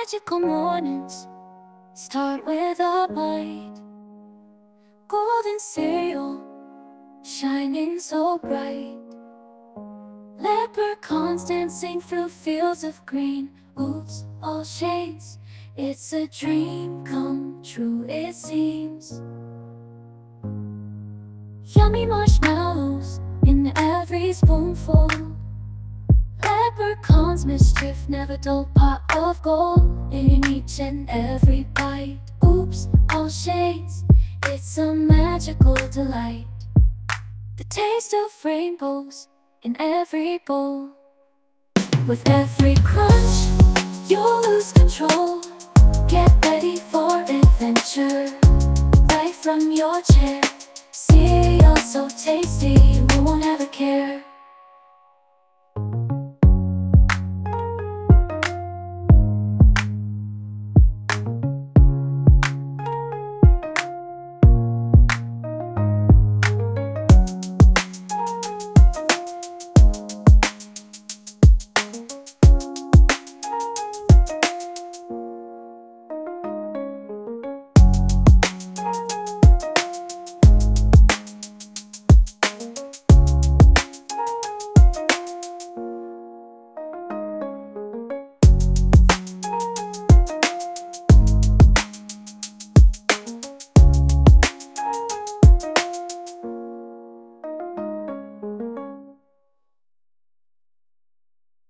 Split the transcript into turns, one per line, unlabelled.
Magical mornings start with a bite. Golden cereal shining so bright. Leprechauns dancing through fields of green. Oops, all shades, it's a dream come true it seems. Yummy marshmallows in every spoonful. Leprechauns mischief never dull, pot of gold in each and every bite. Oops, all shades, it's a magical delight. The taste of rainbows in every bowl. With every crunch, you'll lose control. Get ready for adventure right from your chair. Cereal so tasty, you won't ever care.